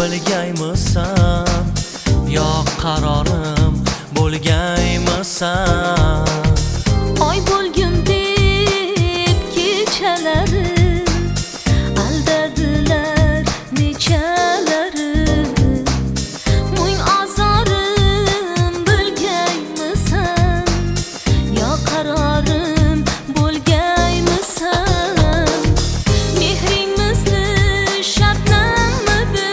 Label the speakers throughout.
Speaker 1: bilgaymisan? Yo qarorim bo'lgaymisan?
Speaker 2: Oy bo'lgim deb kechalarim aldadilar nechalari. Ming azorim bilgaymisan? Yo qarorim bo'lgaymisan? Mehring misli shabnammidi,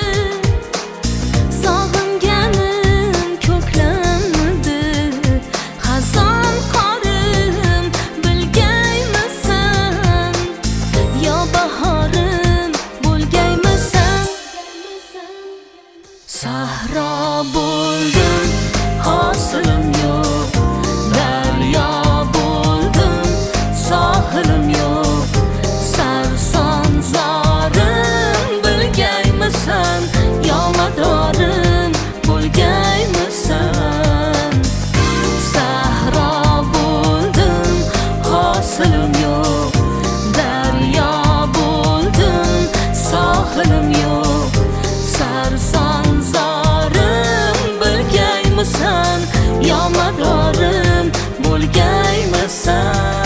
Speaker 2: sog'inganim ko'klammidi. Xazon qorim bilgaymisan? Yo bahorim bo'lgaymisan? Sahro bo'ldim, hosilim yo'q. Daryo bo'ldim, sohilim yo'q. Sarson zorim bilgaymisan? Yo madorim bo'lgaymisan? Sahro bo'ldim, hosilim yo'q. Daryo bo'ldim, sohilim yo'q. Sarson zorim bilgaymisan? Yo madorim bo'lgaymisan?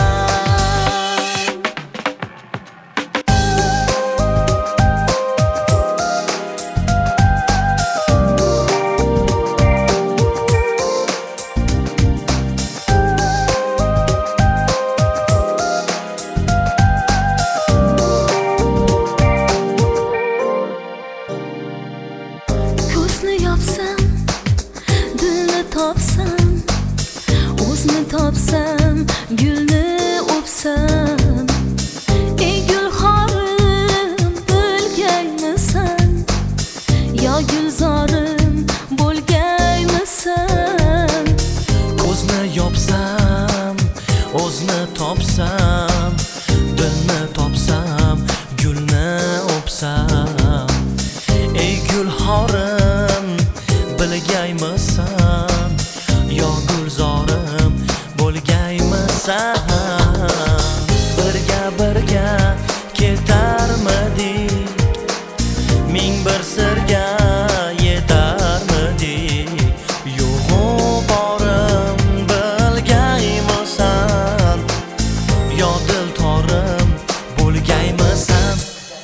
Speaker 2: Ko'zni yopsam, dilni topsam, o'zni topsam, gulni o'psam. Ey gulxorim bilgaymisan? Yo gulzorim bo'lgaymisan?
Speaker 1: Ko'zni yopsam, o'zni topsam, dilni topsam, gulni o'psam. Ey gulxorim bilgaymisan? Yo gulzorim bo'lgaymisan? Birga ketarmidik, ming bir sirga yetarmidik. Yo'g'u borim bilgaymisan? Yo diltorim bo'lgaymisan?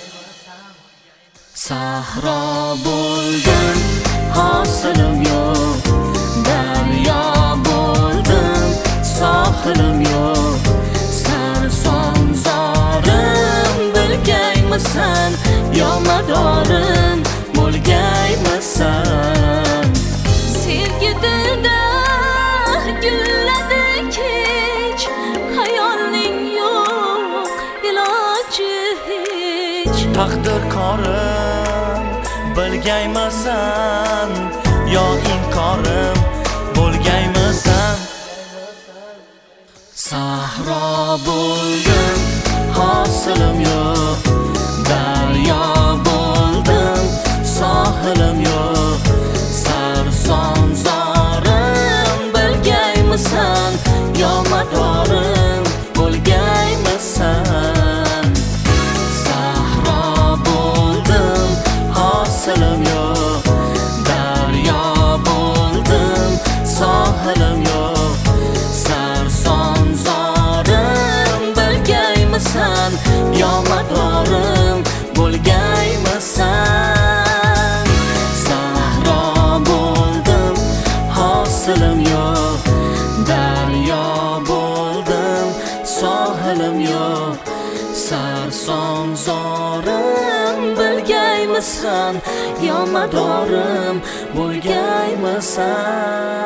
Speaker 1: Sahro bo'ldim, hosilim yo'q. Daryo bo'ldim, sohilim yo'q. Sarson zorim bilgaymisan? Yo madorim bo'lgaymisan? Sevgi dilda gulladi kech, xayolning yo'q iloji hech. Taqdir korim bilgaymisan? Yo inkorim bo'lgaymisan? Sahro bo'ldim, hosilim yo'q. Daryo bo'ldim, sohilim yo'q. Sarson zorim bilgaymisan? Yo madorim bo'lgaymisan? Sahro bo'ldim, hosilim yo'q. Daryo bo'ldim, sohilim yo'q. Sarson zorim bilgaymisan? Yo madorim bo'lgaymisan? Sahro bo'ldim, hosilim yo'q. Daryo bo'ldim, sohilim yo'q. Sarson zorim bilgaymisan? Yo madorim bo'lgaymisan?